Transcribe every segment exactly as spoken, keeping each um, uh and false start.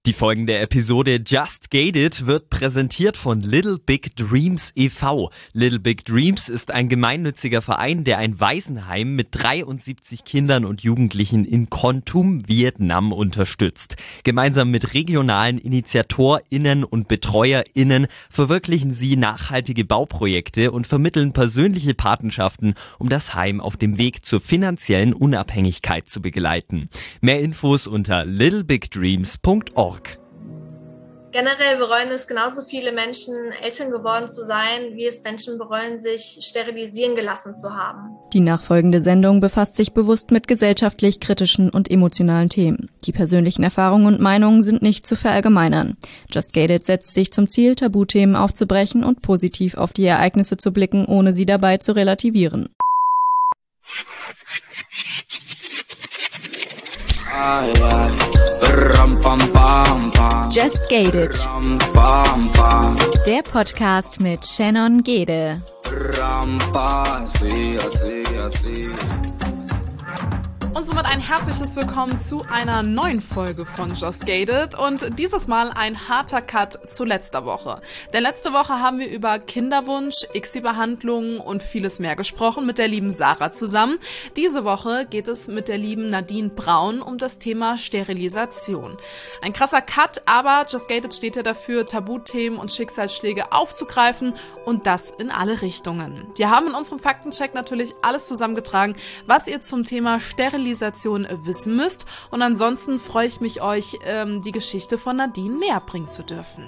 Die folgende Episode Just Gated wird präsentiert von Little Big Dreams e V Little Big Dreams ist ein gemeinnütziger Verein, der ein Waisenheim mit dreiundsiebzig Kindern und Jugendlichen in Kon Tum, Vietnam unterstützt. Gemeinsam mit regionalen InitiatorInnen und BetreuerInnen verwirklichen sie nachhaltige Bauprojekte und vermitteln persönliche Patenschaften, um das Heim auf dem Weg zur finanziellen Unabhängigkeit zu begleiten. Mehr Infos unter little big dreams punkt org. Generell bereuen es genauso viele Menschen, Eltern geworden zu sein, wie es Menschen bereuen, sich sterilisieren gelassen zu haben. Die nachfolgende Sendung befasst sich bewusst mit gesellschaftlich kritischen und emotionalen Themen. Die persönlichen Erfahrungen und Meinungen sind nicht zu verallgemeinern. Just Gated setzt sich zum Ziel, Tabuthemen aufzubrechen und positiv auf die Ereignisse zu blicken, ohne sie dabei zu relativieren. Just Gated, der Podcast mit Shannon Gede. Und somit ein herzliches Willkommen zu einer neuen Folge von Just Gated und dieses Mal ein harter Cut zu letzter Woche. Denn letzte Woche haben wir über Kinderwunsch, I C S I-Behandlungen und vieles mehr gesprochen mit der lieben Sarah zusammen. Diese Woche geht es mit der lieben Nadine Braun um das Thema Sterilisation. Ein krasser Cut, aber Just Gated steht ja dafür, Tabuthemen und Schicksalsschläge aufzugreifen und das in alle Richtungen. Wir haben in unserem Faktencheck natürlich alles zusammengetragen, was ihr zum Thema Sterilisation wissen müsst. Und ansonsten freue ich mich, euch ähm, die Geschichte von Nadine näher bringen zu dürfen.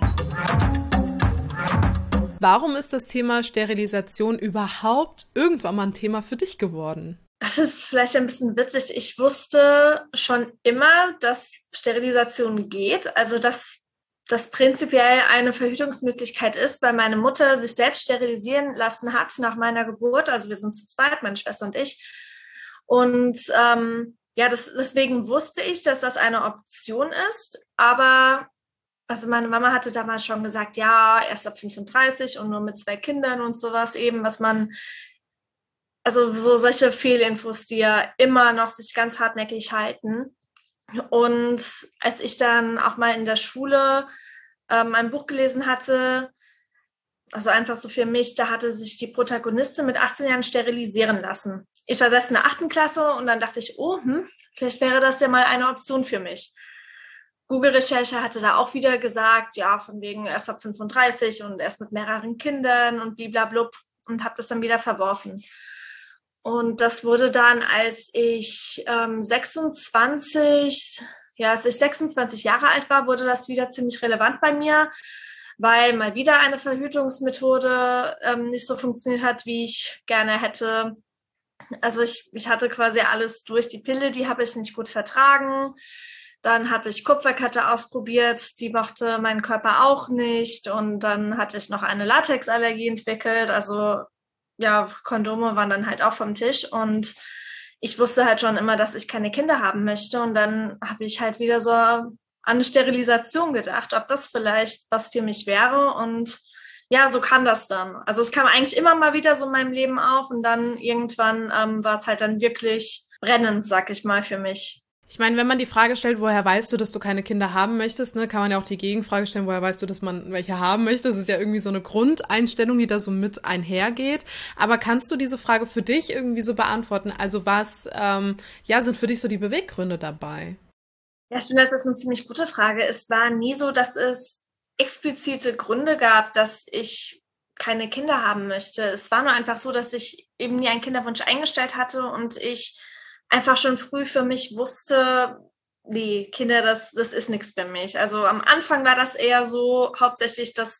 Warum ist das Thema Sterilisation überhaupt irgendwann mal ein Thema für dich geworden? Das ist vielleicht ein bisschen witzig. Ich wusste schon immer, dass Sterilisation geht. Also, dass das prinzipiell eine Verhütungsmöglichkeit ist, weil meine Mutter sich selbst sterilisieren lassen hat nach meiner Geburt. Also wir sind zu zweit, meine Schwester und ich. Und ähm, ja, das, deswegen wusste ich, dass das eine Option ist. Aber also meine Mama hatte damals schon gesagt, ja, erst ab fünfunddreißig und nur mit zwei Kindern und sowas eben, was man, also so solche Fehlinfos, die ja immer noch sich ganz hartnäckig halten. Und als ich dann auch mal in der Schule ähm, ein Buch gelesen hatte, also einfach so für mich, da hatte sich die Protagonistin mit achtzehn Jahren sterilisieren lassen. Ich war selbst in der achten Klasse und dann dachte ich, oh, hm, vielleicht wäre das ja mal eine Option für mich. Google-Recherche hatte da auch wieder gesagt, ja, von wegen erst ab fünfunddreißig und erst mit mehreren Kindern und bliblablub und habe das dann wieder verworfen. Und das wurde dann, als ich ähm, sechsundzwanzig, ja, als ich sechsundzwanzig Jahre alt war, wurde das wieder ziemlich relevant bei mir, weil mal wieder eine Verhütungsmethode ähm, nicht so funktioniert hat, wie ich gerne hätte. Also ich, ich hatte quasi alles durch. Die Pille, die habe ich nicht gut vertragen. Dann habe ich Kupferkette ausprobiert, die mochte mein Körper auch nicht. Und dann hatte ich noch eine Latexallergie entwickelt. Also ja, Kondome waren dann halt auch vom Tisch. Und ich wusste halt schon immer, dass ich keine Kinder haben möchte. Und dann habe ich halt wieder so an eine Sterilisation gedacht, ob das vielleicht was für mich wäre. Und ja, so kam das dann. Also es kam eigentlich immer mal wieder so in meinem Leben auf und dann irgendwann ähm, war es halt dann wirklich brennend, sag ich mal, für mich. Ich meine, wenn man die Frage stellt, woher weißt du, dass du keine Kinder haben möchtest, ne, kann man ja auch die Gegenfrage stellen, woher weißt du, dass man welche haben möchte. Das ist ja irgendwie so eine Grundeinstellung, die da so mit einhergeht. Aber kannst du diese Frage für dich irgendwie so beantworten? Also was ähm, ja, sind für dich so die Beweggründe dabei? Ja, ich finde, das ist eine ziemlich gute Frage. Es war nie so, dass es explizite Gründe gab, dass ich keine Kinder haben möchte. Es war nur einfach so, dass ich eben nie einen Kinderwunsch eingestellt hatte und ich einfach schon früh für mich wusste, nee, Kinder, das, das ist nichts für mich. Also am Anfang war das eher so hauptsächlich, dass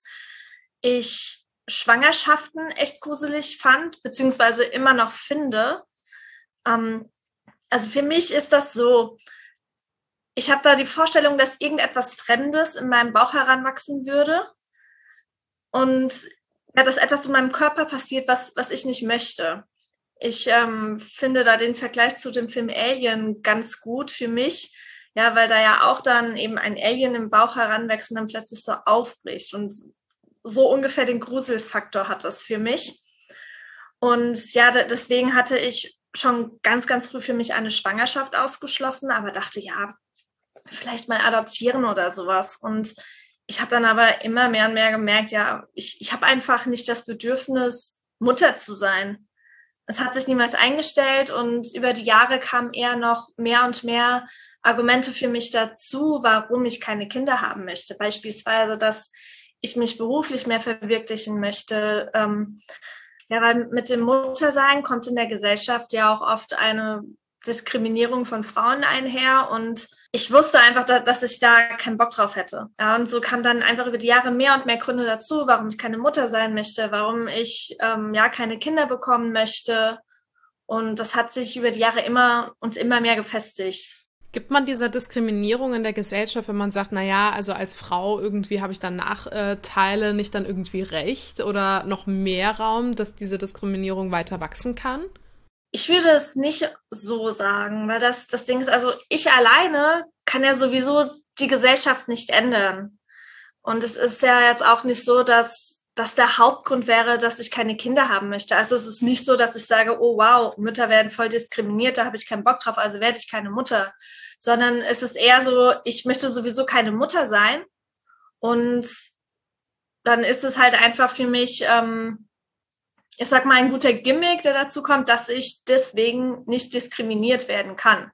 ich Schwangerschaften echt gruselig fand, beziehungsweise immer noch finde. Ähm, also für mich ist das so, ich habe da die Vorstellung, dass irgendetwas Fremdes in meinem Bauch heranwachsen würde und ja, dass etwas in meinem Körper passiert, was, was ich nicht möchte. Ich ähm, finde da den Vergleich zu dem Film Alien ganz gut für mich, ja, weil da ja auch dann eben ein Alien im Bauch heranwächst und dann plötzlich so aufbricht und so ungefähr den Gruselfaktor hat das für mich. Und ja, deswegen hatte ich schon ganz, ganz früh für mich eine Schwangerschaft ausgeschlossen, aber dachte, ja, vielleicht mal adoptieren oder sowas. Und ich habe dann aber immer mehr und mehr gemerkt, ja, ich, ich habe einfach nicht das Bedürfnis, Mutter zu sein. Es hat sich niemals eingestellt und über die Jahre kamen eher noch mehr und mehr Argumente für mich dazu, warum ich keine Kinder haben möchte. Beispielsweise, dass ich mich beruflich mehr verwirklichen möchte. Ähm, ja, weil mit dem Muttersein kommt in der Gesellschaft ja auch oft eine Diskriminierung von Frauen einher und ich wusste einfach, dass ich da keinen Bock drauf hätte. Ja, und so kamen dann einfach über die Jahre mehr und mehr Gründe dazu, warum ich keine Mutter sein möchte, warum ich ähm, ja keine Kinder bekommen möchte. Und das hat sich über die Jahre immer und immer mehr gefestigt. Gibt man dieser Diskriminierung in der Gesellschaft, wenn man sagt, na ja, also als Frau irgendwie habe ich dann Nachteile, nicht dann irgendwie recht oder noch mehr Raum, dass diese Diskriminierung weiter wachsen kann? Ich würde es nicht so sagen, weil das, das Ding ist, also ich alleine kann ja sowieso die Gesellschaft nicht ändern. Und es ist ja jetzt auch nicht so, dass, dass der Hauptgrund wäre, dass ich keine Kinder haben möchte. Also es ist nicht so, dass ich sage, oh wow, Mütter werden voll diskriminiert, da habe ich keinen Bock drauf, also werde ich keine Mutter. Sondern es ist eher so, ich möchte sowieso keine Mutter sein. Und dann ist es halt einfach für mich, ähm, ich sag mal, ein guter Gimmick, der dazu kommt, dass ich deswegen nicht diskriminiert werden kann.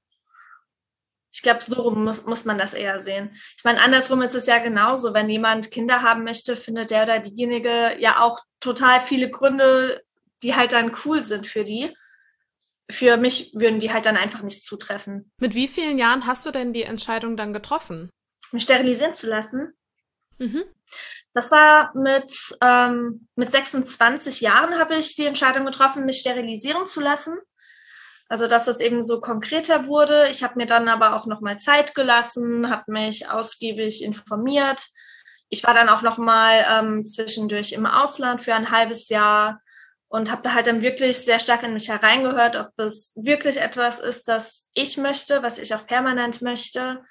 Ich glaube, so muss, muss man das eher sehen. Ich meine, andersrum ist es ja genauso. Wenn jemand Kinder haben möchte, findet der oder diejenige ja auch total viele Gründe, die halt dann cool sind für die. Für mich würden die halt dann einfach nicht zutreffen. Mit wie vielen Jahren hast du denn die Entscheidung dann getroffen? Mich sterilisieren zu lassen? Mhm. Das war mit, ähm, mit sechsundzwanzig Jahren habe ich die Entscheidung getroffen, mich sterilisieren zu lassen. Also, dass das eben so konkreter wurde. Ich habe mir dann aber auch nochmal Zeit gelassen, habe mich ausgiebig informiert. Ich war dann auch nochmal ähm, zwischendurch im Ausland für ein halbes Jahr und habe da halt dann wirklich sehr stark in mich hereingehört, ob es wirklich etwas ist, das ich möchte, was ich auch permanent möchte.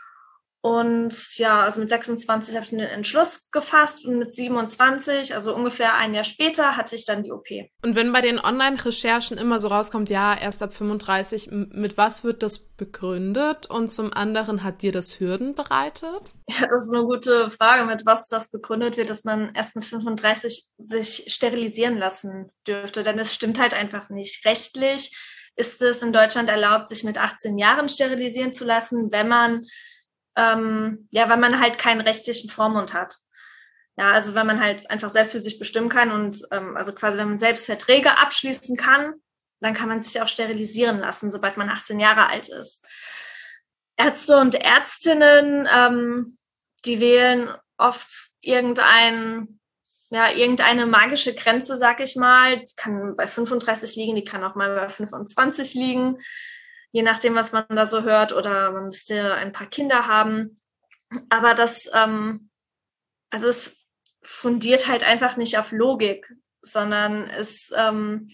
Und ja, also mit sechsundzwanzig habe ich einen Entschluss gefasst und mit siebenundzwanzig, also ungefähr ein Jahr später, hatte ich dann die O P. Und wenn bei den Online-Recherchen immer so rauskommt, ja, erst ab fünfunddreißig, mit was wird das begründet? Und zum anderen, hat dir das Hürden bereitet? Ja, das ist eine gute Frage, mit was das begründet wird, dass man erst mit fünfunddreißig sich sterilisieren lassen dürfte. Denn es stimmt halt einfach nicht. Rechtlich ist es in Deutschland erlaubt, sich mit achtzehn Jahren sterilisieren zu lassen, wenn man Ähm, ja, weil man halt keinen rechtlichen Vormund hat. Ja, also wenn man halt einfach selbst für sich bestimmen kann und ähm, also quasi, wenn man selbst Verträge abschließen kann, dann kann man sich auch sterilisieren lassen, sobald man achtzehn Jahre alt ist. Ärzte und Ärztinnen, ähm, die wählen oft irgendein, ja, irgendeine magische Grenze, sag ich mal. Die kann bei fünfunddreißig liegen, die kann auch mal bei fünfundzwanzig liegen. Je nachdem, was man da so hört, oder man müsste ein paar Kinder haben. Aber das, ähm, also es fundiert halt einfach nicht auf Logik, sondern es ähm,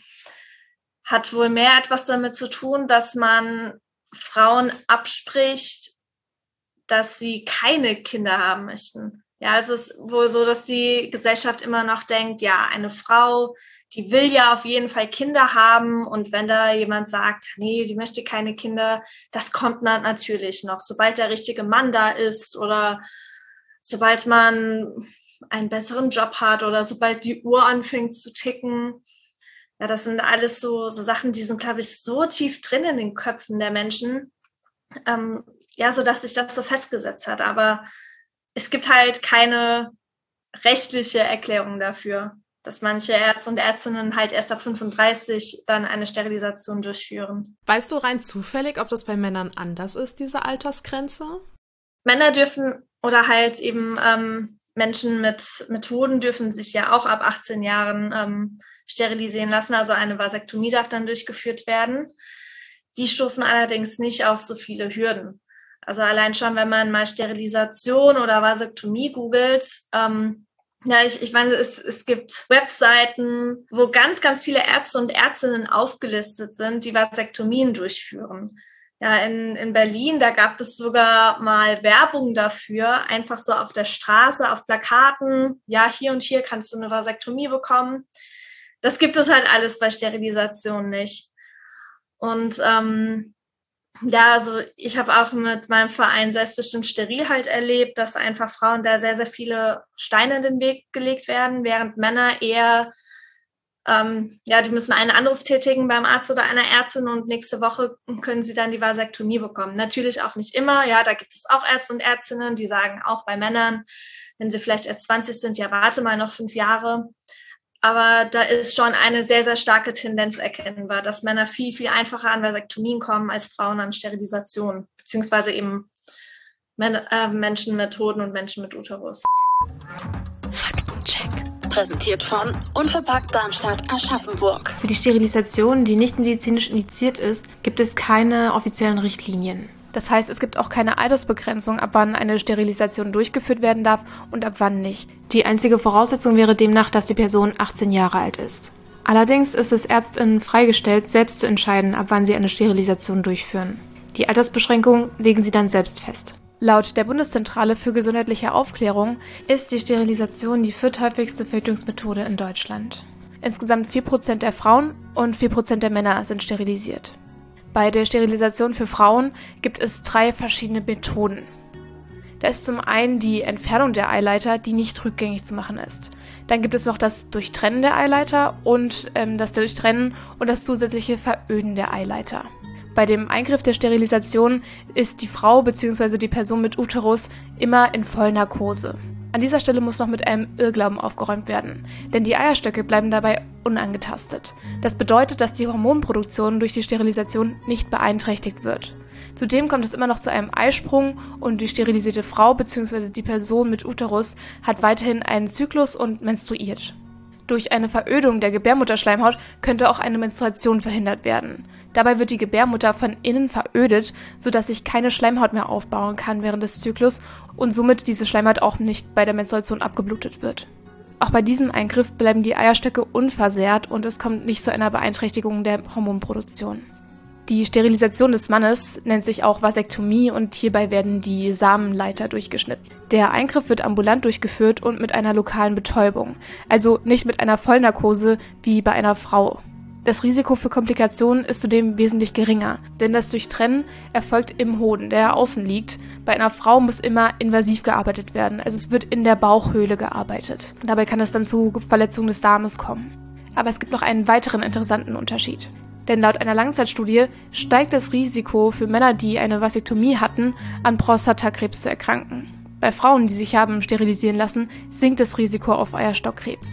hat wohl mehr etwas damit zu tun, dass man Frauen abspricht, dass sie keine Kinder haben möchten. Ja, es ist wohl so, dass die Gesellschaft immer noch denkt, ja, eine Frau, die will ja auf jeden Fall Kinder haben, und wenn da jemand sagt, nee, die möchte keine Kinder, das kommt natürlich noch, sobald der richtige Mann da ist oder sobald man einen besseren Job hat oder sobald die Uhr anfängt zu ticken. Ja, das sind alles so, so Sachen, die sind, glaube ich, so tief drin in den Köpfen der Menschen, ähm, ja, so dass sich das so festgesetzt hat. Aber es gibt halt keine rechtliche Erklärung dafür, dass manche Ärzte und Ärztinnen halt erst ab fünfunddreißig dann eine Sterilisation durchführen. Weißt du rein zufällig, ob das bei Männern anders ist, diese Altersgrenze? Männer dürfen, oder halt eben ähm, Menschen mit, mit Hoden dürfen sich ja auch ab achtzehn Jahren ähm, sterilisieren lassen. Also eine Vasektomie darf dann durchgeführt werden. Die stoßen allerdings nicht auf so viele Hürden. Also allein schon, wenn man mal Sterilisation oder Vasektomie googelt, ähm, ja, ich, ich meine, es, es gibt Webseiten, wo ganz, ganz viele Ärzte und Ärztinnen aufgelistet sind, die Vasektomien durchführen. Ja, in, in Berlin, da gab es sogar mal Werbung dafür, einfach so auf der Straße, auf Plakaten. Ja, hier und hier kannst du eine Vasektomie bekommen. Das gibt es halt alles bei Sterilisation nicht. Und ähm, Ja, also ich habe auch mit meinem Verein Selbstbestimmt Steril halt erlebt, dass einfach Frauen da sehr, sehr viele Steine in den Weg gelegt werden, während Männer eher, ähm, ja, die müssen einen Anruf tätigen beim Arzt oder einer Ärztin und nächste Woche können sie dann die Vasektomie bekommen. Natürlich auch nicht immer, ja, da gibt es auch Ärzte und Ärztinnen, die sagen auch bei Männern, wenn sie vielleicht erst zwanzig sind, ja, warte mal noch fünf Jahre. Aber da ist schon eine sehr, sehr starke Tendenz erkennbar, dass Männer viel, viel einfacher an Vasektomien kommen als Frauen an Sterilisation, beziehungsweise eben Men- äh, Menschen mit Hoden und Menschen mit Uterus. Faktencheck. Präsentiert von Unverpackt Darmstadt Aschaffenburg. Für die Sterilisation, die nicht medizinisch indiziert ist, gibt es keine offiziellen Richtlinien. Das heißt, es gibt auch keine Altersbegrenzung, ab wann eine Sterilisation durchgeführt werden darf und ab wann nicht. Die einzige Voraussetzung wäre demnach, dass die Person achtzehn Jahre alt ist. Allerdings ist es Ärztinnen freigestellt, selbst zu entscheiden, ab wann sie eine Sterilisation durchführen. Die Altersbeschränkung legen sie dann selbst fest. Laut der Bundeszentrale für gesundheitliche Aufklärung ist die Sterilisation die vierthäufigste Verhütungsmethode in Deutschland. Insgesamt vier Prozent der Frauen und vier Prozent der Männer sind sterilisiert. Bei der Sterilisation für Frauen gibt es drei verschiedene Methoden. Da ist zum einen die Entfernung der Eileiter, die nicht rückgängig zu machen ist. Dann gibt es noch das Durchtrennen der Eileiter und ähm, das Durchtrennen und das zusätzliche Veröden der Eileiter. Bei dem Eingriff der Sterilisation ist die Frau bzw. die Person mit Uterus immer in Vollnarkose. An dieser Stelle muss noch mit einem Irrglauben aufgeräumt werden, denn die Eierstöcke bleiben dabei unangetastet. Das bedeutet, dass die Hormonproduktion durch die Sterilisation nicht beeinträchtigt wird. Zudem kommt es immer noch zu einem Eisprung und die sterilisierte Frau bzw. die Person mit Uterus hat weiterhin einen Zyklus und menstruiert. Durch eine Verödung der Gebärmutterschleimhaut könnte auch eine Menstruation verhindert werden. Dabei wird die Gebärmutter von innen verödet, sodass sich keine Schleimhaut mehr aufbauen kann während des Zyklus und somit diese Schleimhaut auch nicht bei der Menstruation abgeblutet wird. Auch bei diesem Eingriff bleiben die Eierstöcke unversehrt und es kommt nicht zu einer Beeinträchtigung der Hormonproduktion. Die Sterilisation des Mannes nennt sich auch Vasektomie und hierbei werden die Samenleiter durchgeschnitten. Der Eingriff wird ambulant durchgeführt und mit einer lokalen Betäubung, also nicht mit einer Vollnarkose wie bei einer Frau. Das Risiko für Komplikationen ist zudem wesentlich geringer, denn das Durchtrennen erfolgt im Hoden, der außen liegt. Bei einer Frau muss immer invasiv gearbeitet werden, also es wird in der Bauchhöhle gearbeitet. Dabei kann es dann zu Verletzungen des Darmes kommen. Aber es gibt noch einen weiteren interessanten Unterschied. Denn laut einer Langzeitstudie steigt das Risiko für Männer, die eine Vasektomie hatten, an Prostatakrebs zu erkranken. Bei Frauen, die sich haben sterilisieren lassen, sinkt das Risiko auf Eierstockkrebs.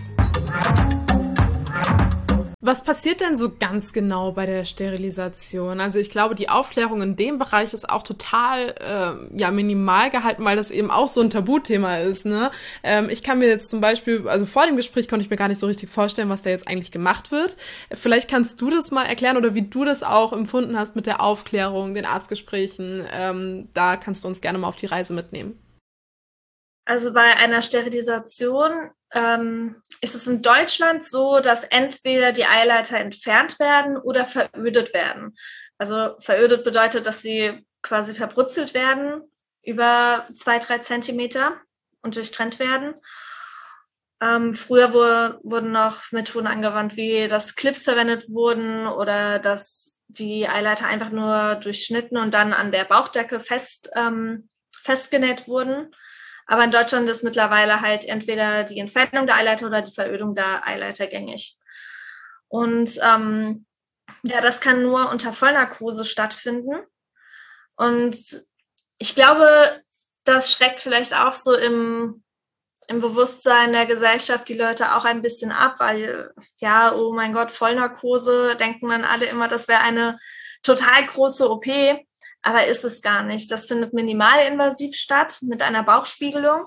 Was passiert denn so ganz genau bei der Sterilisation? Also ich glaube, die Aufklärung in dem Bereich ist auch total äh, ja minimal gehalten, weil das eben auch so ein Tabuthema ist. Ne? Ähm, ich kann mir jetzt zum Beispiel, also vor dem Gespräch konnte ich mir gar nicht so richtig vorstellen, was da jetzt eigentlich gemacht wird. Vielleicht kannst du das mal erklären oder wie du das auch empfunden hast mit der Aufklärung, den Arztgesprächen. Ähm, da kannst du uns gerne mal auf die Reise mitnehmen. Also bei einer Sterilisation ähm, ist es in Deutschland so, dass entweder die Eileiter entfernt werden oder verödet werden. Also verödet bedeutet, dass sie quasi verbrutzelt werden über zwei, drei Zentimeter und durchtrennt werden. Ähm, früher wurde, wurden noch Methoden angewandt, wie dass Clips verwendet wurden oder dass die Eileiter einfach nur durchschnitten und dann an der Bauchdecke fest, ähm, festgenäht wurden. Aber in Deutschland ist mittlerweile halt entweder die Entfernung der Eileiter oder die Verödung der Eileiter gängig. Und ähm, ja, das kann nur unter Vollnarkose stattfinden. Und ich glaube, das schreckt vielleicht auch so im, im Bewusstsein der Gesellschaft die Leute auch ein bisschen ab, weil, ja, oh mein Gott, Vollnarkose, denken dann alle immer, das wäre eine total große O P. Aber ist es gar nicht. Das findet minimalinvasiv statt mit einer Bauchspiegelung.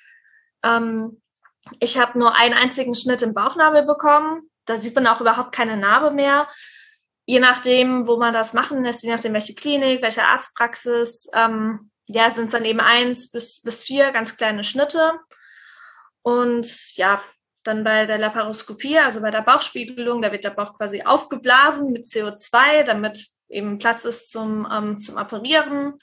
Ähm, ich habe nur einen einzigen Schnitt im Bauchnabel bekommen. Da sieht man auch überhaupt keine Narbe mehr. Je nachdem, wo man das machen lässt, je nachdem, welche Klinik, welche Arztpraxis, ähm, ja, sind es dann eben eins bis, bis vier ganz kleine Schnitte. Und ja, dann bei der Laparoskopie, also bei der Bauchspiegelung, da wird der Bauch quasi aufgeblasen mit C O zwei, damit eben Platz ist zum, ähm, zum Operieren.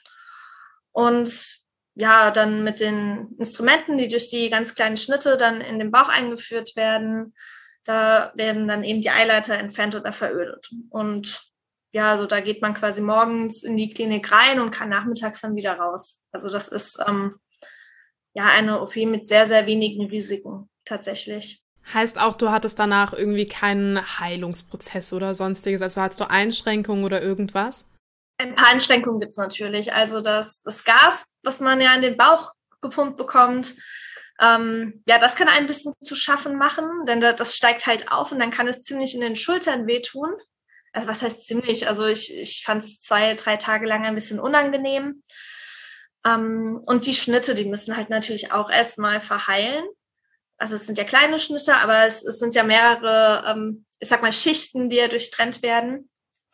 Und ja, dann mit den Instrumenten, die durch die ganz kleinen Schnitte dann in den Bauch eingeführt werden, da werden dann eben die Eileiter entfernt oder verödet. Und ja, also da geht man quasi morgens in die Klinik rein und kann nachmittags dann wieder raus. Also das ist ähm, ja eine O P mit sehr, sehr wenigen Risiken tatsächlich. Heißt auch, du hattest danach irgendwie keinen Heilungsprozess oder sonstiges? Also hattest du Einschränkungen oder irgendwas? Ein paar Einschränkungen gibt es natürlich. Also das, das Gas, was man ja in den Bauch gepumpt bekommt, ähm, ja, das kann ein bisschen zu schaffen machen, denn da, das steigt halt auf und dann kann es ziemlich in den Schultern wehtun. Also was heißt ziemlich? Also ich, ich fand es zwei, drei Tage lang ein bisschen unangenehm. Ähm, und die Schnitte, die müssen halt natürlich auch erstmal verheilen. Also es sind ja kleine Schnitte, aber es, es sind ja mehrere, ähm, ich sag mal, Schichten, die ja durchtrennt werden.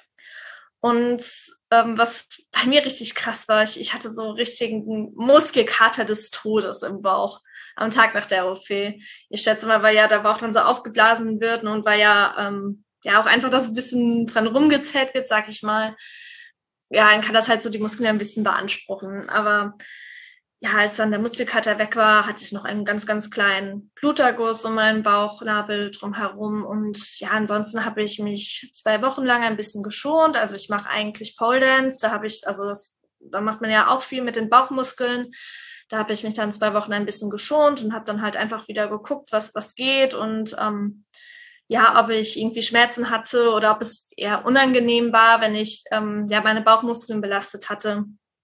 Und ähm, was bei mir richtig krass war, ich, ich hatte so richtigen Muskelkater des Todes im Bauch am Tag nach der O P. Ich schätze mal, weil ja der Bauch dann so aufgeblasen wird und weil ja ähm, ja auch einfach das ein bisschen dran rumgezählt wird, sag ich mal. Ja, dann kann das halt so die Muskeln ein bisschen beanspruchen. Aber ja, als dann der Muskelkater weg war, hatte ich noch einen ganz, ganz kleinen Bluterguss um meinen Bauchnabel drumherum. Und ja, ansonsten habe ich mich zwei Wochen lang ein bisschen geschont. Also ich mache eigentlich Pole Dance. Da habe ich, also das, da macht man ja auch viel mit den Bauchmuskeln. Da habe ich mich dann zwei Wochen ein bisschen geschont und habe dann halt einfach wieder geguckt, was, was geht und ähm, ja, ob ich irgendwie Schmerzen hatte oder ob es eher unangenehm war, wenn ich ähm, ja meine Bauchmuskeln belastet hatte.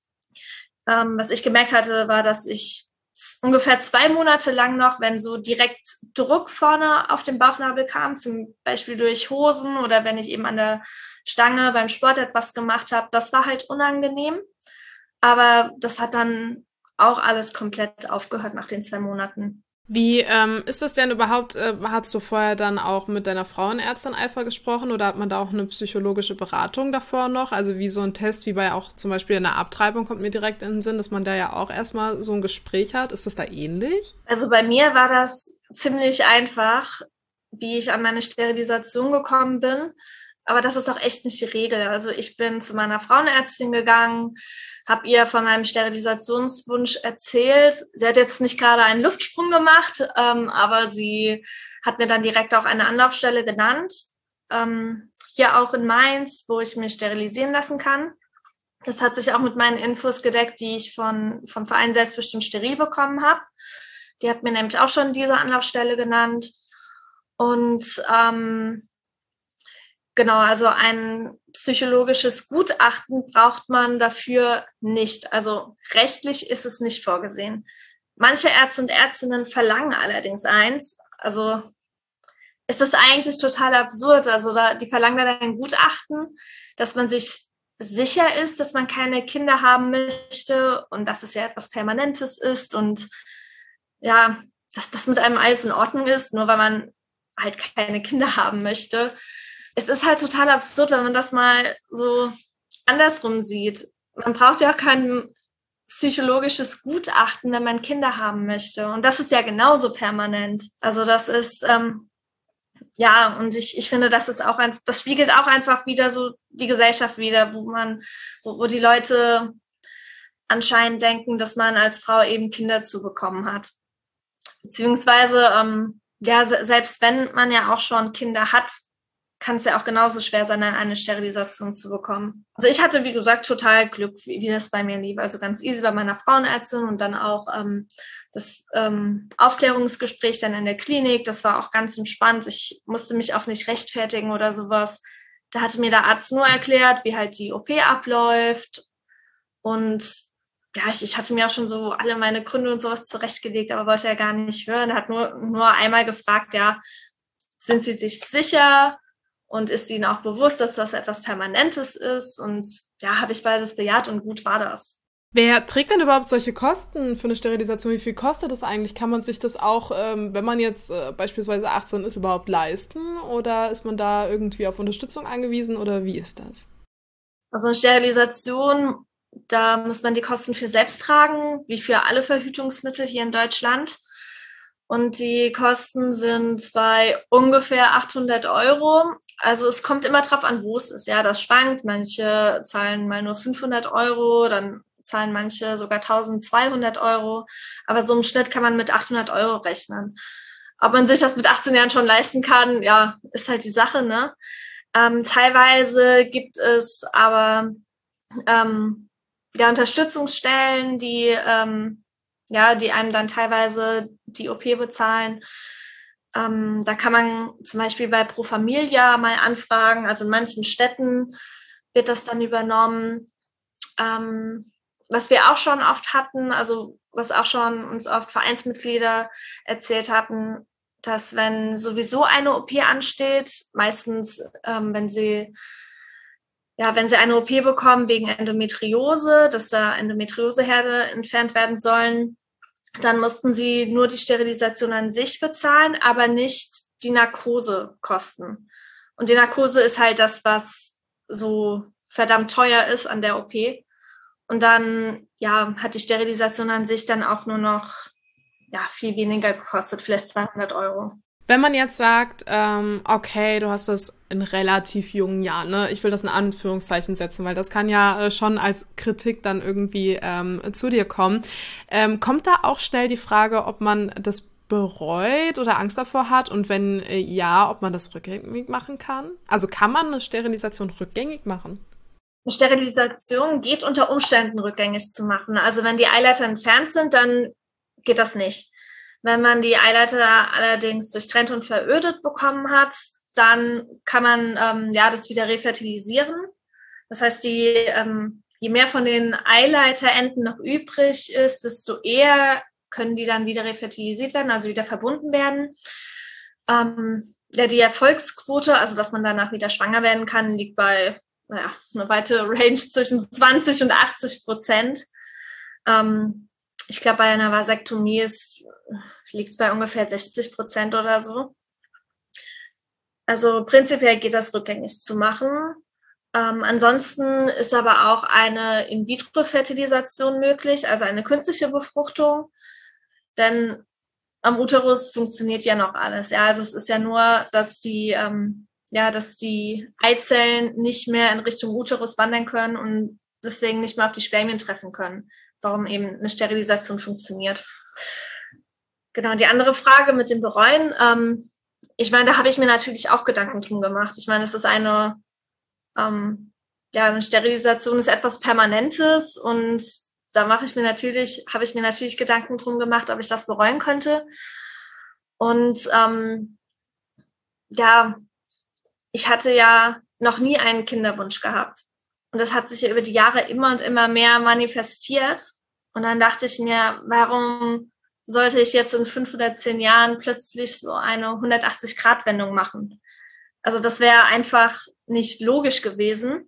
Ähm, was ich gemerkt hatte, war, dass ich ungefähr zwei Monate lang noch, wenn so direkt Druck vorne auf den Bauchnabel kam, zum Beispiel durch Hosen oder wenn ich eben an der Stange beim Sport etwas gemacht habe, das war halt unangenehm. Aber das hat dann auch alles komplett aufgehört nach den zwei Monaten. Wie ähm, ist das denn überhaupt, äh, hast du vorher dann auch mit deiner Frauenärztin Alpha gesprochen oder hat man da auch eine psychologische Beratung davor noch? Also wie so ein Test, wie bei auch zum Beispiel in der Abtreibung kommt mir direkt in den Sinn, dass man da ja auch erstmal so ein Gespräch hat. Ist das da ähnlich? Also bei mir war das ziemlich einfach, wie ich an meine Sterilisation gekommen bin. Aber das ist auch echt nicht die Regel. Also ich bin zu meiner Frauenärztin gegangen, habe ihr von meinem Sterilisationswunsch erzählt. Sie hat jetzt nicht gerade einen Luftsprung gemacht, ähm, aber sie hat mir dann direkt auch eine Anlaufstelle genannt, ähm, hier auch in Mainz, wo ich mich sterilisieren lassen kann. Das hat sich auch mit meinen Infos gedeckt, die ich von vom Verein Selbstbestimmt Steril bekommen habe. Die hat mir nämlich auch schon diese Anlaufstelle genannt. Und ähm, genau, also ein psychologisches Gutachten braucht man dafür nicht. Also rechtlich ist es nicht vorgesehen. Manche Ärzte und Ärztinnen verlangen allerdings eins. Also es ist eigentlich total absurd. Also da, die verlangen dann ein Gutachten, dass man sich sicher ist, dass man keine Kinder haben möchte und dass es ja etwas Permanentes ist und ja, dass das mit einem alles in Ordnung ist, nur weil man halt keine Kinder haben möchte. Es ist halt total absurd, wenn man das mal so andersrum sieht. Man braucht ja auch kein psychologisches Gutachten, wenn man Kinder haben möchte. Und das ist ja genauso permanent. Also das ist, ähm, ja, und ich, ich finde, das ist auch ein, das spiegelt auch einfach wieder so die Gesellschaft wider, wo man, wo, wo die Leute anscheinend denken, dass man als Frau eben Kinder zu bekommen hat. Beziehungsweise, ähm, ja, selbst wenn man ja auch schon Kinder hat, kann es ja auch genauso schwer sein, eine Sterilisation zu bekommen. Also ich hatte, wie gesagt, total Glück, wie, wie das bei mir lief. Also ganz easy bei meiner Frauenärztin und dann auch ähm, das ähm, Aufklärungsgespräch dann in der Klinik. Das war auch ganz entspannt. Ich musste mich auch nicht rechtfertigen oder sowas. Da hatte mir der Arzt nur erklärt, wie halt die O P abläuft. Und ja, ich, ich hatte mir auch schon so alle meine Gründe und sowas zurechtgelegt, aber wollte er gar nicht hören. Er hat nur, nur einmal gefragt, ja, sind Sie sich sicher? Und ist ihnen auch bewusst, dass das etwas Permanentes ist? Und ja, habe ich beides bejaht und gut war das. Wer trägt denn überhaupt solche Kosten für eine Sterilisation? Wie viel kostet das eigentlich? Kann man sich das auch, ähm, wenn man jetzt äh, beispielsweise achtzehn ist, überhaupt leisten? Oder ist man da irgendwie auf Unterstützung angewiesen? Oder wie ist das? Also eine Sterilisation, da muss man die Kosten für selbst tragen, wie für alle Verhütungsmittel hier in Deutschland. Und die Kosten sind bei ungefähr achthundert Euro. Also es kommt immer drauf an, wo es ist. Ja, das schwankt. Manche zahlen mal nur fünfhundert Euro, dann zahlen manche sogar eintausendzweihundert Euro. Aber so im Schnitt kann man mit achthundert Euro rechnen. Ob man sich das mit achtzehn Jahren schon leisten kann, ja, ist halt die Sache, ne? Ähm, teilweise gibt es aber ähm, ja, Unterstützungsstellen, die, ähm, ja, die einem dann teilweise die O P bezahlen. Ähm, da kann man zum Beispiel bei Pro Familia mal anfragen. Also in manchen Städten wird das dann übernommen. Ähm, was wir auch schon oft hatten, also was auch schon uns oft Vereinsmitglieder erzählt hatten, dass wenn sowieso eine O P ansteht, meistens ähm, wenn sie ja, wenn sie eine O P bekommen wegen Endometriose, dass da Endometrioseherde entfernt werden sollen, dann mussten sie nur die Sterilisation an sich bezahlen, aber nicht die Narkosekosten. Und die Narkose ist halt das, was so verdammt teuer ist an der O P. Und dann, ja, hat die Sterilisation an sich dann auch nur noch, ja, viel weniger gekostet, vielleicht zweihundert Euro. Wenn man jetzt sagt, ähm, okay, du hast das in relativ jungen Jahren, ne? Ich will das in Anführungszeichen setzen, weil das kann ja äh, schon als Kritik dann irgendwie ähm, zu dir kommen. Ähm, kommt da auch schnell die Frage, ob man das bereut oder Angst davor hat und wenn äh, ja, ob man das rückgängig machen kann? Also kann man eine Sterilisation rückgängig machen? Eine Sterilisation geht unter Umständen rückgängig zu machen. Also wenn die Eileiter entfernt sind, dann geht das nicht. Wenn man die Eileiter allerdings durchtrennt und verödet bekommen hat, dann kann man ähm, ja das wieder refertilisieren. Das heißt, die, ähm, je mehr von den Eileiterenden noch übrig ist, desto eher können die dann wieder refertilisiert werden, also wieder verbunden werden. Ähm, ja, die Erfolgsquote, also dass man danach wieder schwanger werden kann, liegt bei naja, eine weite Range zwischen zwanzig und achtzig Prozent. Ähm, ich glaube, bei einer Vasektomie liegt es bei ungefähr sechzig Prozent oder so. Also prinzipiell geht das rückgängig zu machen. Ähm, ansonsten ist aber auch eine In-vitro-Fertilisation möglich, also eine künstliche Befruchtung. Denn am Uterus funktioniert ja noch alles. Ja, also es ist ja nur, dass die ähm, ja, dass die Eizellen nicht mehr in Richtung Uterus wandern können und deswegen nicht mehr auf die Spermien treffen können, warum eben eine Sterilisation funktioniert. Genau, die andere Frage mit dem Bereuen, ähm, ich meine, da habe ich mir natürlich auch Gedanken drum gemacht. Ich meine, es ist eine, ähm, ja, eine Sterilisation ist etwas Permanentes und da mache ich mir natürlich, habe ich mir natürlich Gedanken drum gemacht, ob ich das bereuen könnte. Und ähm, ja, ich hatte ja noch nie einen Kinderwunsch gehabt. Und das hat sich ja über die Jahre immer und immer mehr manifestiert. Und dann dachte ich mir, warum sollte ich jetzt in fünf oder zehn Jahren plötzlich so eine hundertachtzig-Grad-Wendung machen? Also das wäre einfach nicht logisch gewesen.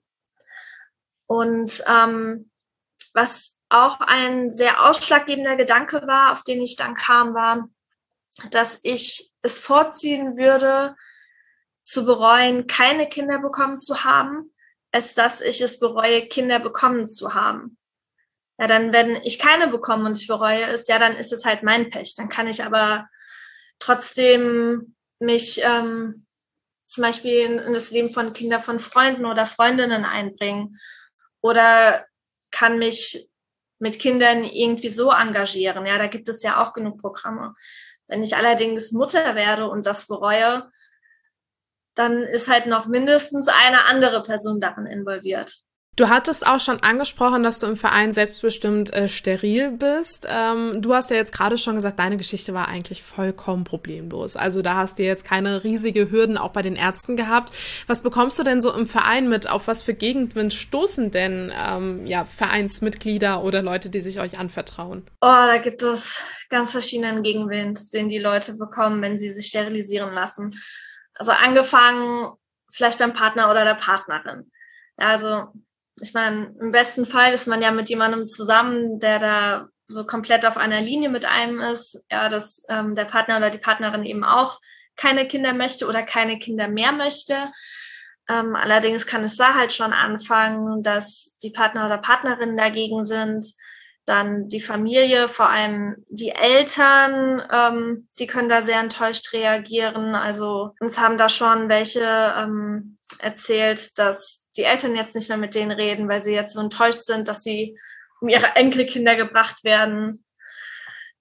Und ähm, was auch ein sehr ausschlaggebender Gedanke war, auf den ich dann kam, war, dass ich es vorziehen würde, zu bereuen, keine Kinder bekommen zu haben, als dass ich es bereue, Kinder bekommen zu haben. Ja, dann, wenn ich keine bekomme und ich bereue es, ja, dann ist es halt mein Pech. Dann kann ich aber trotzdem mich ähm, zum Beispiel in, in das Leben von Kindern von Freunden oder Freundinnen einbringen oder kann mich mit Kindern irgendwie so engagieren. Ja, da gibt es ja auch genug Programme. Wenn ich allerdings Mutter werde und das bereue, dann ist halt noch mindestens eine andere Person darin involviert. Du hattest auch schon angesprochen, dass du im Verein selbstbestimmt äh, steril bist. Ähm, du hast ja jetzt gerade schon gesagt, deine Geschichte war eigentlich vollkommen problemlos. Also da hast du jetzt keine riesige Hürden auch bei den Ärzten gehabt. Was bekommst du denn so im Verein mit? Auf was für Gegenwind stoßen denn ähm, ja, Vereinsmitglieder oder Leute, die sich euch anvertrauen? Oh, da gibt es ganz verschiedenen Gegenwind, den die Leute bekommen, wenn sie sich sterilisieren lassen. Also angefangen vielleicht beim Partner oder der Partnerin. Ja, also ich meine, im besten Fall ist man ja mit jemandem zusammen, der da so komplett auf einer Linie mit einem ist, ja, dass ähm, der Partner oder die Partnerin eben auch keine Kinder möchte oder keine Kinder mehr möchte. Ähm, allerdings kann es da halt schon anfangen, dass die Partner oder Partnerinnen dagegen sind. Dann die Familie, vor allem die Eltern, ähm, die können da sehr enttäuscht reagieren. Also uns haben da schon welche ähm, erzählt, dass die Eltern jetzt nicht mehr mit denen reden, weil sie jetzt so enttäuscht sind, dass sie um ihre Enkelkinder gebracht werden.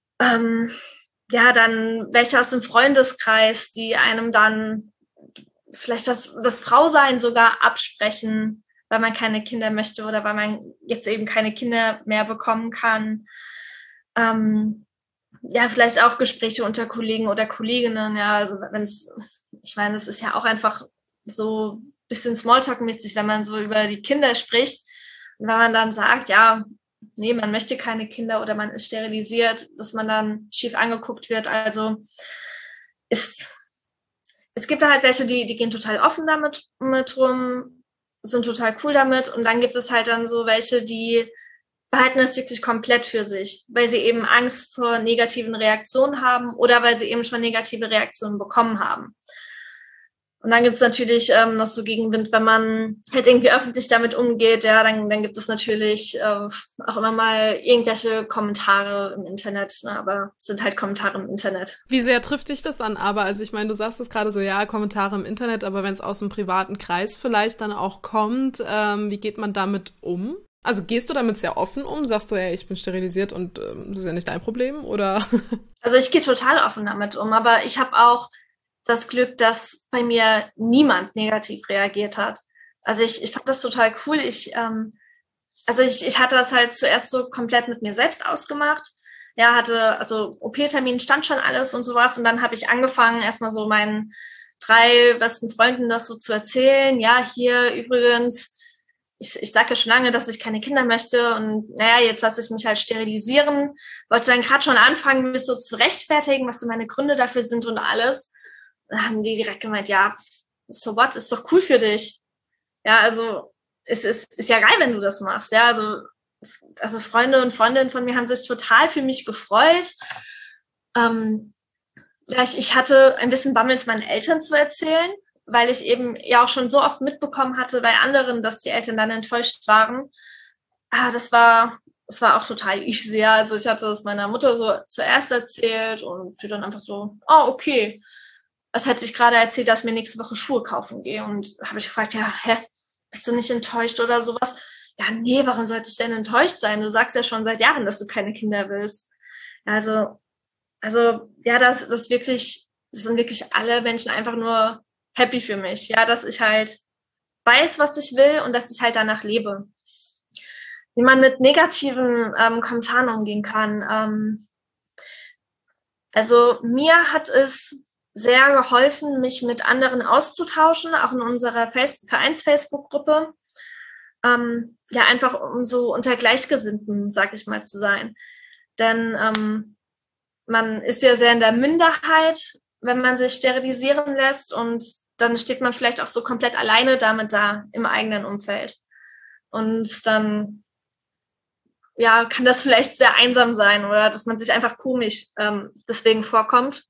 Ähm, ja, dann welche aus dem Freundeskreis, die einem dann vielleicht das, das Frausein sogar absprechen, weil man keine Kinder möchte oder weil man jetzt eben keine Kinder mehr bekommen kann. Ähm, ja, vielleicht auch Gespräche unter Kollegen oder Kolleginnen, ja, also wenn es, ich meine, das ist ja auch einfach so ein bisschen Smalltalk-mäßig, wenn man so über die Kinder spricht und wenn man dann sagt, ja, nee, man möchte keine Kinder oder man ist sterilisiert, dass man dann schief angeguckt wird, also ist, es gibt da halt welche, die, die gehen total offen damit mit rum, sind total cool damit und dann gibt es halt dann so welche, die behalten es wirklich komplett für sich, weil sie eben Angst vor negativen Reaktionen haben oder weil sie eben schon negative Reaktionen bekommen haben. Und dann gibt es natürlich ähm, noch so Gegenwind, wenn man halt irgendwie öffentlich damit umgeht, ja, dann, dann gibt es natürlich äh, auch immer mal irgendwelche Kommentare im Internet, ne, aber es sind halt Kommentare im Internet. Wie sehr trifft dich das dann aber? Also ich meine, du sagst es gerade so, ja, Kommentare im Internet, aber wenn es aus dem privaten Kreis vielleicht dann auch kommt, ähm, wie geht man damit um? Also gehst du damit sehr offen um? Sagst du, ja, ich bin sterilisiert und ähm, das ist ja nicht dein Problem, oder? Also ich gehe total offen damit um, aber ich habe auch das Glück, dass bei mir niemand negativ reagiert hat. Also ich, ich fand das total cool. Ich, ähm, also ich, ich hatte das halt zuerst so komplett mit mir selbst ausgemacht. Ja, hatte, also O P-Termin stand schon alles und sowas. Und dann habe ich angefangen, erstmal so meinen drei besten Freunden das so zu erzählen. Ja, hier übrigens, ich, ich sage ja schon lange, dass ich keine Kinder möchte. Und naja, jetzt lasse ich mich halt sterilisieren. Wollte dann gerade schon anfangen, mich so zu rechtfertigen, was so meine Gründe dafür sind und alles. Dann haben die direkt gemeint, ja, so what, ist doch cool für dich. Ja, also es ist, ist ja geil, wenn du das machst. Ja, also, also Freunde und Freundinnen von mir haben sich total für mich gefreut. Ähm, ja, ich, ich hatte ein bisschen Bammel, es meinen Eltern zu erzählen, weil ich eben ja auch schon so oft mitbekommen hatte bei anderen, dass die Eltern dann enttäuscht waren. Ah, das war, das war auch total easy. Ja, also ich hatte es meiner Mutter so zuerst erzählt und sie dann einfach so, oh, okay. Das hätte ich gerade erzählt, dass ich mir nächste Woche Schuhe kaufen gehe. Und habe ich gefragt, ja, hä, bist du nicht enttäuscht oder sowas? Ja, nee, warum sollte ich denn enttäuscht sein? Du sagst ja schon seit Jahren, dass du keine Kinder willst. Also, also ja, das, das wirklich, das sind wirklich alle Menschen einfach nur happy für mich. Ja, dass ich halt weiß, was ich will und dass ich halt danach lebe. Wie man mit negativen ähm, Kommentaren umgehen kann. Ähm, also mir hat es sehr geholfen, mich mit anderen auszutauschen, auch in unserer Face- Vereins-Facebook-Gruppe. Ähm, ja, einfach um so unter Gleichgesinnten, sag ich mal, zu sein. Denn ähm, man ist ja sehr in der Minderheit, wenn man sich sterilisieren lässt und dann steht man vielleicht auch so komplett alleine damit da im eigenen Umfeld. Und dann ja, kann das vielleicht sehr einsam sein oder dass man sich einfach komisch ähm, deswegen vorkommt.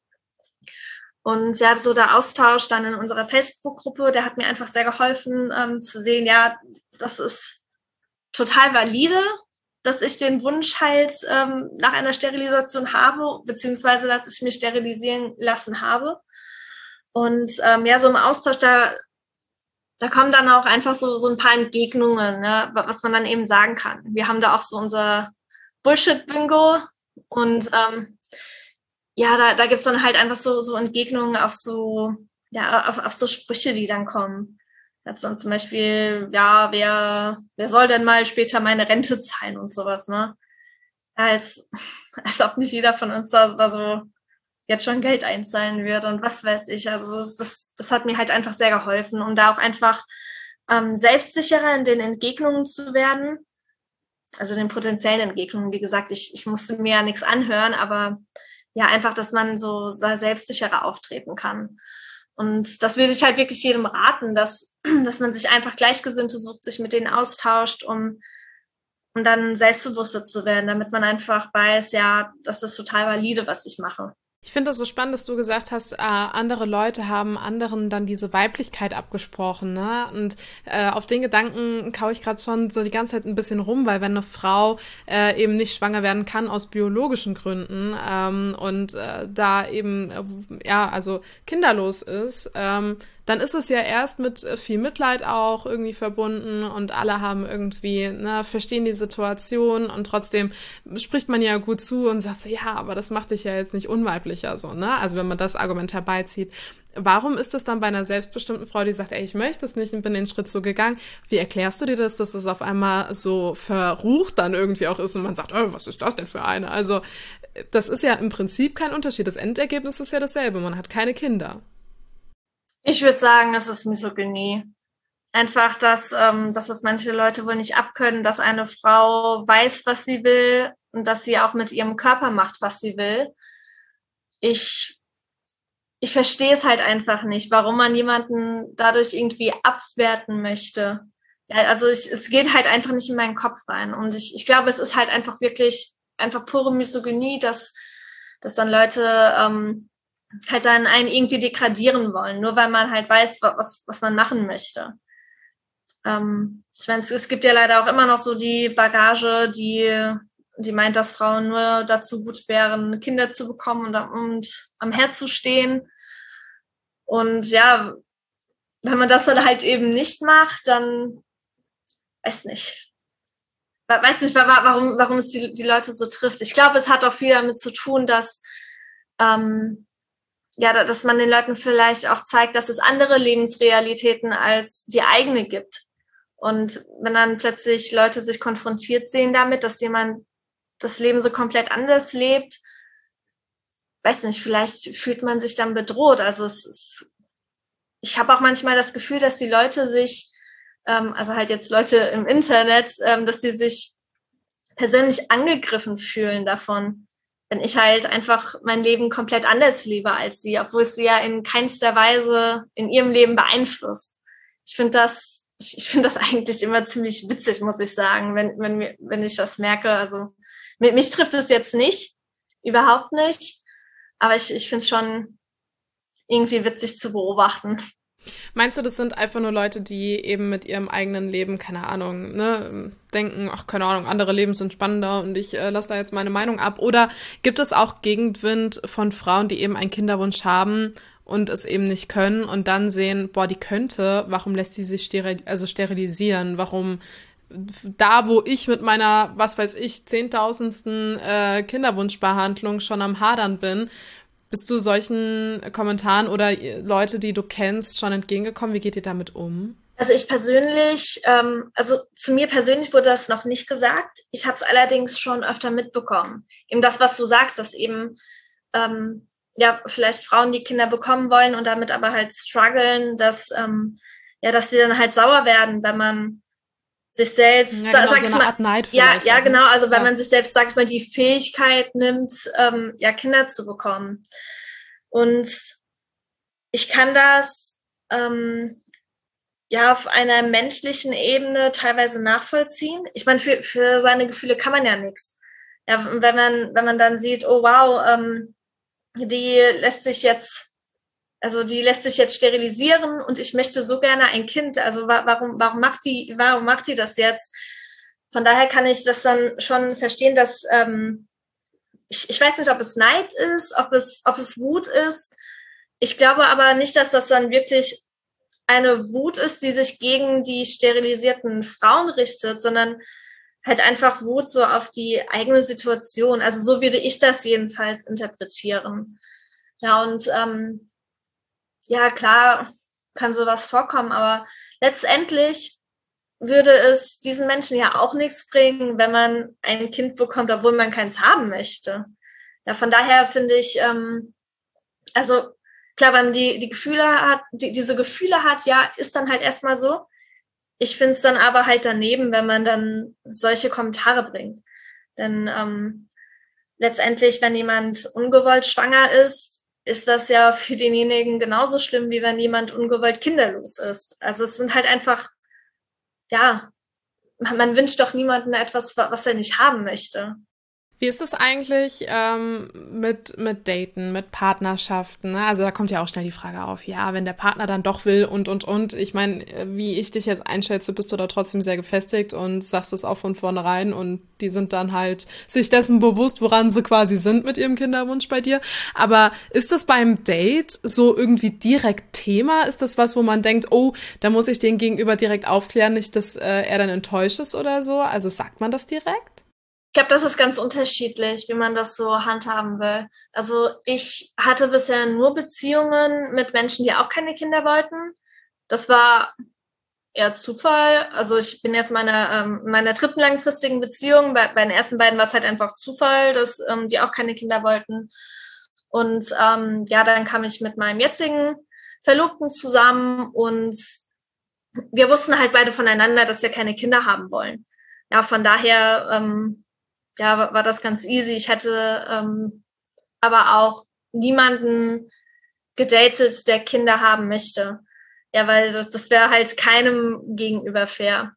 Und ja, so der Austausch dann in unserer Facebook-Gruppe, der hat mir einfach sehr geholfen, ähm, zu sehen, ja, das ist total valide, dass ich den Wunsch halt ähm, nach einer Sterilisation habe, beziehungsweise dass ich mich sterilisieren lassen habe. Und ähm, ja, so im Austausch, da, da kommen dann auch einfach so, so ein paar Entgegnungen, ne, was man dann eben sagen kann. Wir haben da auch so unser Bullshit-Bingo und ähm, ja, da, da gibt's dann halt einfach so, so Entgegnungen auf so, ja, auf, auf so Sprüche, die dann kommen. Jetzt dann zum Beispiel, ja, wer, wer soll denn mal später meine Rente zahlen und sowas, ne? Ja, als, als ob nicht jeder von uns da, da so jetzt schon Geld einzahlen wird und was weiß ich. Also das, das hat mir halt einfach sehr geholfen, um da auch einfach ähm, selbstsicherer in den Entgegnungen zu werden. Also den potenziellen Entgegnungen. Wie gesagt, ich, ich musste mir ja nichts anhören, aber ja, einfach, dass man so selbstsicherer auftreten kann. Und das würde ich halt wirklich jedem raten, dass, dass man sich einfach Gleichgesinnte sucht, sich mit denen austauscht, um, um dann selbstbewusster zu werden, damit man einfach weiß, ja, das ist total valide, was ich mache. Ich finde das so spannend, dass du gesagt hast, äh, andere Leute haben anderen dann diese Weiblichkeit abgesprochen, ne? Und äh, auf den Gedanken kaue ich gerade schon so die ganze Zeit ein bisschen rum, weil wenn eine Frau äh, eben nicht schwanger werden kann aus biologischen Gründen ähm, und äh, da eben, äh, ja, also kinderlos ist, ähm, dann ist es ja erst mit viel Mitleid auch irgendwie verbunden und alle haben irgendwie, ne, verstehen die Situation und trotzdem spricht man ja gut zu und sagt so, ja, aber das macht dich ja jetzt nicht unweiblicher so, ne? Also wenn man das Argument herbeizieht. Warum ist es dann bei einer selbstbestimmten Frau, die sagt, ey, ich möchte es nicht und bin den Schritt so gegangen? Wie erklärst du dir das, dass es auf einmal so verrucht dann irgendwie auch ist und man sagt, oh, was ist das denn für eine? Also das ist ja im Prinzip kein Unterschied. Das Endergebnis ist ja dasselbe. Man hat keine Kinder. Ich würde sagen, es ist Misogynie. Einfach, dass, ähm, dass es manche Leute wohl nicht abkönnen, dass eine Frau weiß, was sie will und dass sie auch mit ihrem Körper macht, was sie will. Ich, ich verstehe es halt einfach nicht, warum man jemanden dadurch irgendwie abwerten möchte. Ja, also ich, es geht halt einfach nicht in meinen Kopf rein. Und ich, ich glaube, es ist halt einfach wirklich einfach pure Misogynie, dass, dass dann Leute ähm, halt dann einen irgendwie degradieren wollen, nur weil man halt weiß, was, was man machen möchte. Ähm, ich meine, es, es gibt ja leider auch immer noch so die Bagage, die, die meint, dass Frauen nur dazu gut wären, Kinder zu bekommen und, und am Herd zu stehen. Und ja, wenn man das dann halt eben nicht macht, dann weiß nicht. Weiß nicht, warum, warum es die, die Leute so trifft. Ich glaube, es hat auch viel damit zu tun, dass ähm, ja, dass man den Leuten vielleicht auch zeigt, dass es andere Lebensrealitäten als die eigene gibt. Und wenn dann plötzlich Leute sich konfrontiert sehen damit, dass jemand das Leben so komplett anders lebt, weiß nicht, vielleicht fühlt man sich dann bedroht. Also es ist, ich habe auch manchmal das Gefühl, dass die Leute sich, ähm, also halt jetzt Leute im Internet, ähm, dass sie sich persönlich angegriffen fühlen davon, wenn ich halt einfach mein Leben komplett anders lebe als sie, obwohl es sie ja in keinster Weise in ihrem Leben beeinflusst. Ich finde das, ich, ich finde das eigentlich immer ziemlich witzig, muss ich sagen, wenn, wenn, wenn ich das merke. Also mich, mich trifft es jetzt nicht, überhaupt nicht, aber ich, ich finde es schon irgendwie witzig zu beobachten. Meinst du, das sind einfach nur Leute, die eben mit ihrem eigenen Leben, keine Ahnung, ne, denken, ach, keine Ahnung, andere Leben sind spannender und ich äh, lasse da jetzt meine Meinung ab? Oder gibt es auch Gegenwind von Frauen, die eben einen Kinderwunsch haben und es eben nicht können und dann sehen, boah, die könnte, warum lässt die sich steril- also sterilisieren? Warum da, wo ich mit meiner, was weiß ich, zehntausendsten äh, Kinderwunschbehandlung schon am Hadern bin, bist du solchen Kommentaren oder Leute, die du kennst, schon entgegengekommen? Wie geht ihr damit um? Also ich persönlich, ähm, also zu mir persönlich wurde das noch nicht gesagt. Ich habe es allerdings schon öfter mitbekommen. Eben das, was du sagst, dass eben ähm, ja vielleicht Frauen, die Kinder bekommen wollen und damit aber halt strugglen, dass ähm, ja, dass sie dann halt sauer werden, wenn man sich selbst, ja, genau, sag so ich eine mal, Art Neid ja, ja, ne? genau, also wenn ja. man sich selbst, sag ich mal, die Fähigkeit nimmt, ähm, ja, Kinder zu bekommen. Und ich kann das ähm, ja auf einer menschlichen Ebene teilweise nachvollziehen. Ich meine, für, für seine Gefühle kann man ja nichts. Ja, wenn man, wenn man dann sieht, oh wow, ähm, die lässt sich jetzt Also die lässt sich jetzt sterilisieren und ich möchte so gerne ein Kind. Also wa- warum, warum macht die, warum macht die das jetzt? Von daher kann ich das dann schon verstehen, dass ähm, ich, ich weiß nicht, ob es Neid ist, ob es, ob es Wut ist. Ich glaube aber nicht, dass das dann wirklich eine Wut ist, die sich gegen die sterilisierten Frauen richtet, sondern halt einfach Wut so auf die eigene Situation. Also so würde ich das jedenfalls interpretieren. Ja, und ähm, ja, klar, kann sowas vorkommen, aber letztendlich würde es diesen Menschen ja auch nichts bringen, wenn man ein Kind bekommt, obwohl man keins haben möchte. Ja, von daher finde ich, ähm, also klar, wenn man die, die Gefühle hat, die, diese Gefühle hat, ja, ist dann halt erstmal so. Ich finde es dann aber halt daneben, wenn man dann solche Kommentare bringt. Denn ähm, letztendlich, wenn jemand ungewollt schwanger ist, ist das ja für denjenigen genauso schlimm, wie wenn jemand ungewollt kinderlos ist. Also es sind halt einfach, ja, man wünscht doch niemandem etwas, was er nicht haben möchte. Wie ist es eigentlich ähm, mit, mit Daten, mit Partnerschaften? Ne? Also da kommt ja auch schnell die Frage auf, ja, wenn der Partner dann doch will und, und, und. Ich meine, wie ich dich jetzt einschätze, bist du da trotzdem sehr gefestigt und sagst es auch von vornherein und die sind dann halt sich dessen bewusst, woran sie quasi sind mit ihrem Kinderwunsch bei dir. Aber ist das beim Date so irgendwie direkt Thema? Ist das was, wo man denkt, oh, da muss ich den Gegenüber direkt aufklären, nicht, dass äh, er dann enttäuscht ist oder so? Also sagt man das direkt? Ich glaube, das ist ganz unterschiedlich, wie man das so handhaben will. Also ich hatte bisher nur Beziehungen mit Menschen, die auch keine Kinder wollten. Das war eher Zufall. Also ich bin jetzt meine, ähm, in meiner dritten langfristigen Beziehung. Bei, bei den ersten beiden war es halt einfach Zufall, dass ähm, die auch keine Kinder wollten. Und ähm, ja, dann kam ich mit meinem jetzigen Verlobten zusammen und wir wussten halt beide voneinander, dass wir keine Kinder haben wollen. Ja, von daher ähm, ja, war, war das ganz easy. Ich hatte ähm, aber auch niemanden gedatet, der Kinder haben möchte. Ja, weil das, das wäre halt keinem gegenüber fair.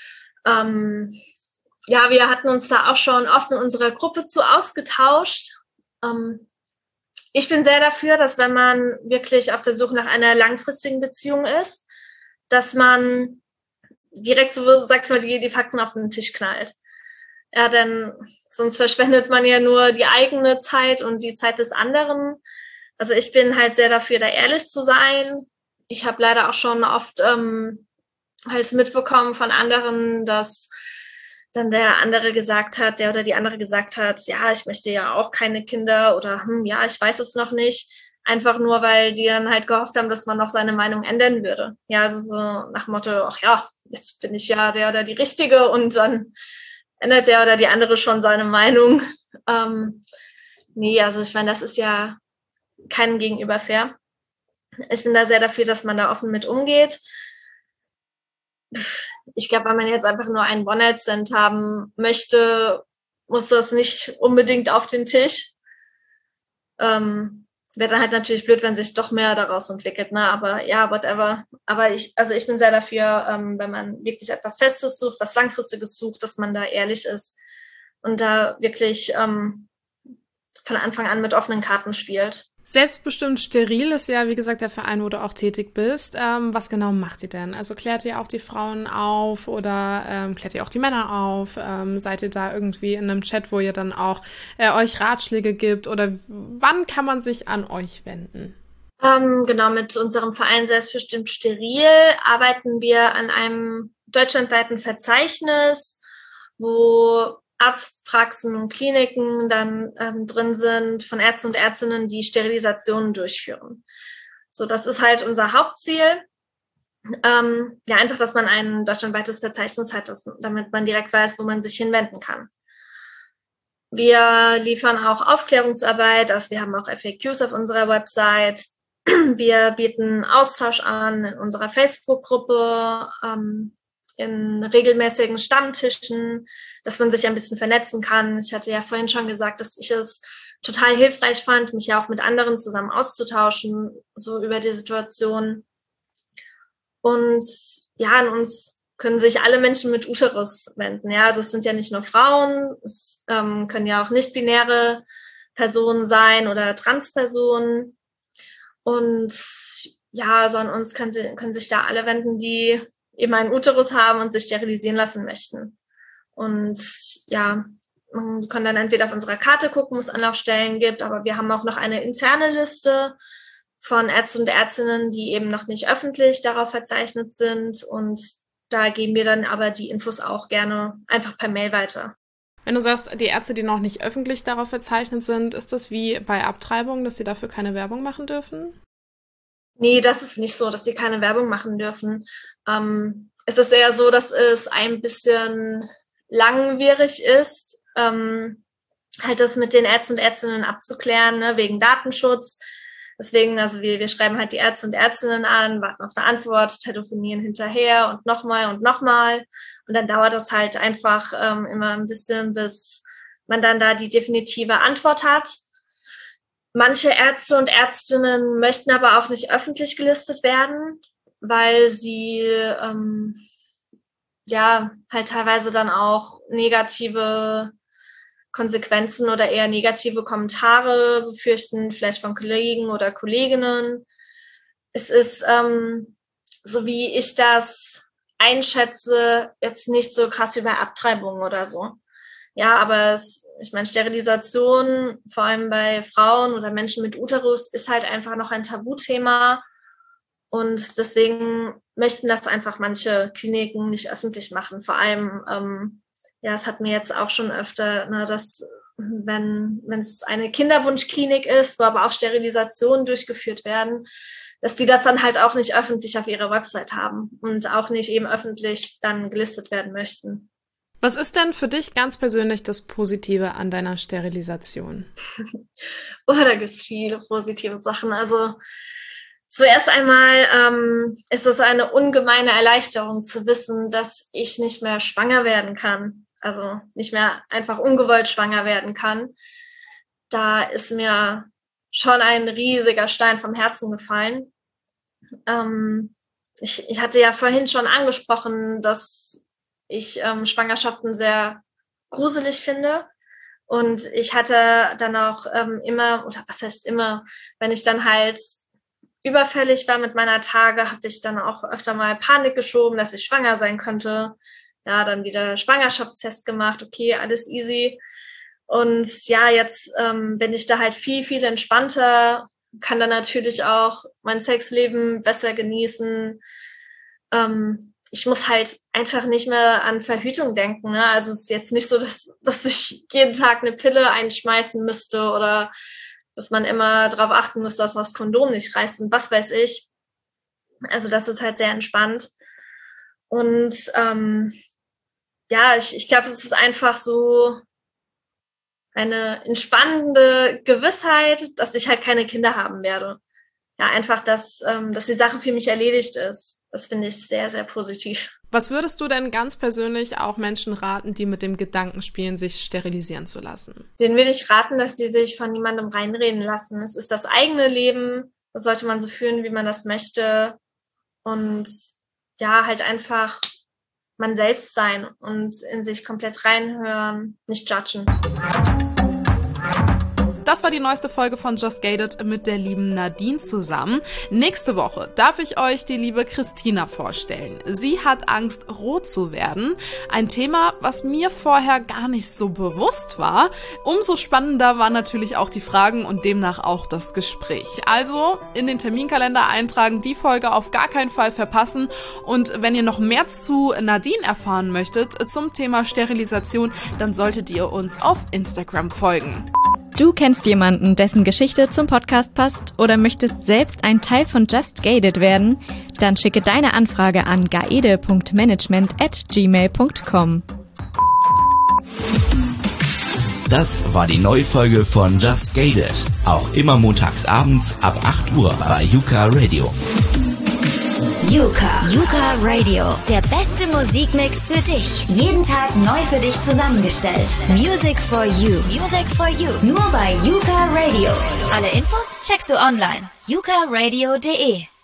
Ähm, ja, wir hatten uns da auch schon oft in unserer Gruppe zu ausgetauscht. Ähm, ich bin sehr dafür, dass wenn man wirklich auf der Suche nach einer langfristigen Beziehung ist, dass man direkt so, sagt man, die, die Fakten auf den Tisch knallt. Ja, denn sonst verschwendet man ja nur die eigene Zeit und die Zeit des anderen. Also ich bin halt sehr dafür, da ehrlich zu sein. Ich habe leider auch schon oft ähm, halt mitbekommen von anderen, dass dann der andere gesagt hat, der oder die andere gesagt hat, ja, ich möchte ja auch keine Kinder oder hm, ja, ich weiß es noch nicht. Einfach nur, weil die dann halt gehofft haben, dass man noch seine Meinung ändern würde. Ja, also so nach Motto, ach ja, jetzt bin ich ja der oder die Richtige und dann ändert der oder die andere schon seine Meinung. Ähm, nee, also ich meine, das ist ja keinem gegenüber fair. Ich bin da sehr dafür, dass man da offen mit umgeht. Ich glaube, wenn man jetzt einfach nur einen One-Night-Stand haben möchte, muss das nicht unbedingt auf den Tisch. Ähm, Wäre dann halt natürlich blöd, wenn sich doch mehr daraus entwickelt, ne? Aber ja, whatever. Aber ich, also ich bin sehr dafür, ähm, wenn man wirklich etwas Festes sucht, was Langfristiges sucht, dass man da ehrlich ist und da wirklich ähm, von Anfang an mit offenen Karten spielt. Selbstbestimmt steril ist ja, wie gesagt, der Verein, wo du auch tätig bist. Ähm, was genau macht ihr denn? Also klärt ihr auch die Frauen auf oder ähm, klärt ihr auch die Männer auf? Ähm, seid ihr da irgendwie in einem Chat, wo ihr dann auch äh, euch Ratschläge gibt? Oder wann kann man sich an euch wenden? Ähm, genau, mit unserem Verein Selbstbestimmt steril arbeiten wir an einem deutschlandweiten Verzeichnis, wo Arztpraxen und Kliniken dann ähm, drin sind von Ärzten und Ärztinnen, die Sterilisationen durchführen. So, das ist halt unser Hauptziel. Ähm, ja, einfach, dass man ein deutschlandweites Verzeichnis hat, dass, damit man direkt weiß, wo man sich hinwenden kann. Wir liefern auch Aufklärungsarbeit, also wir haben auch F A Qs auf unserer Website. Wir bieten Austausch an in unserer Facebook-Gruppe, ähm, in regelmäßigen Stammtischen, dass man sich ein bisschen vernetzen kann. Ich hatte ja vorhin schon gesagt, dass ich es total hilfreich fand, mich ja auch mit anderen zusammen auszutauschen, so über die Situation. Und ja, an uns können sich alle Menschen mit Uterus wenden. Ja, also es sind ja nicht nur Frauen, es ähm, können ja auch nicht-binäre Personen sein oder Transpersonen. Und ja, also an uns können, sie, können sich da alle wenden, die eben einen Uterus haben und sich sterilisieren lassen möchten. Und ja, man kann dann entweder auf unserer Karte gucken, wo es Anlaufstellen gibt, aber wir haben auch noch eine interne Liste von Ärzten und Ärztinnen, die eben noch nicht öffentlich darauf verzeichnet sind. Und da geben wir dann aber die Infos auch gerne einfach per Mail weiter. Wenn du sagst, die Ärzte, die noch nicht öffentlich darauf verzeichnet sind, ist das wie bei Abtreibung, dass sie dafür keine Werbung machen dürfen? Nee, das ist nicht so, dass sie keine Werbung machen dürfen. Ähm, es ist eher so, dass es ein bisschen langwierig ist, ähm, halt das mit den Ärzten und Ärztinnen abzuklären, ne, wegen Datenschutz. Deswegen, also wir, wir schreiben halt die Ärzte und Ärztinnen an, warten auf eine Antwort, telefonieren hinterher und nochmal und nochmal. Und dann dauert das halt einfach ähm, immer ein bisschen, bis man dann da die definitive Antwort hat. Manche Ärzte und Ärztinnen möchten aber auch nicht öffentlich gelistet werden, weil sie ähm, ja halt teilweise dann auch negative Konsequenzen oder eher negative Kommentare befürchten, vielleicht von Kollegen oder Kolleginnen. Es ist, ähm, so wie ich das einschätze, jetzt nicht so krass wie bei Abtreibungen oder so. Ja, aber es, ich meine, Sterilisation, vor allem bei Frauen oder Menschen mit Uterus, ist halt einfach noch ein Tabuthema. Und deswegen möchten das einfach manche Kliniken nicht öffentlich machen. Vor allem, ähm, ja, es hat mir jetzt auch schon öfter, ne, dass wenn wenn es eine Kinderwunschklinik ist, wo aber auch Sterilisationen durchgeführt werden, dass die das dann halt auch nicht öffentlich auf ihrer Website haben und auch nicht eben öffentlich dann gelistet werden möchten. Was ist denn für dich ganz persönlich das Positive an deiner Sterilisation? Oh, da gibt es viele positive Sachen. Also zuerst einmal ähm, ist es eine ungemeine Erleichterung zu wissen, dass ich nicht mehr schwanger werden kann. Also nicht mehr einfach ungewollt schwanger werden kann. Da ist mir schon ein riesiger Stein vom Herzen gefallen. Ähm, ich, ich hatte ja vorhin schon angesprochen, dass ich ähm, Schwangerschaften sehr gruselig finde. Und ich hatte dann auch ähm, immer, oder was heißt immer, wenn ich dann halt überfällig war mit meiner Tage, habe ich dann auch öfter mal Panik geschoben, dass ich schwanger sein könnte. Ja, dann wieder Schwangerschaftstest gemacht, okay, alles easy. Und ja, jetzt ähm, bin ich da halt viel, viel entspannter, kann dann natürlich auch mein Sexleben besser genießen. Ähm, ich muss halt einfach nicht mehr an Verhütung denken. Ne? Also es ist jetzt nicht so, dass, dass ich jeden Tag eine Pille einschmeißen müsste oder dass man immer darauf achten muss, dass das Kondom nicht reißt und was weiß ich. Also das ist halt sehr entspannt. Und ähm, ja, ich, ich glaube, es ist einfach so eine entspannende Gewissheit, dass ich halt keine Kinder haben werde. Ja, einfach, dass, ähm, dass die Sache für mich erledigt ist. Das finde ich sehr, sehr positiv. Was würdest du denn ganz persönlich auch Menschen raten, die mit dem Gedanken spielen, sich sterilisieren zu lassen? Denen würde ich raten, dass sie sich von niemandem reinreden lassen. Es ist das eigene Leben. Das sollte man so führen, wie man das möchte. Und ja, halt einfach man selbst sein und in sich komplett reinhören, nicht judgen. Das war die neueste Folge von Just Gated mit der lieben Nadine zusammen. Nächste Woche darf ich euch die liebe Christina vorstellen. Sie hat Angst, rot zu werden. Ein Thema, was mir vorher gar nicht so bewusst war. Umso spannender waren natürlich auch die Fragen und demnach auch das Gespräch. Also in den Terminkalender eintragen, die Folge auf gar keinen Fall verpassen. Und wenn ihr noch mehr zu Nadine erfahren möchtet zum Thema Sterilisation, dann solltet ihr uns auf Instagram folgen. Du kennst jemanden, dessen Geschichte zum Podcast passt oder möchtest selbst ein Teil von Just Gated werden? Dann schicke deine Anfrage an gaede punkt management at gmail punkt com. Das war die neue Folge von Just Gated. Auch immer montags abends ab acht Uhr bei Yuka Radio. Yuka. Yuka Radio. Der beste Musikmix für dich. Jeden Tag neu für dich zusammengestellt. Music for you. Music for you. Nur bei Yuka Radio. Alle Infos checkst du online. yuka radio punkt de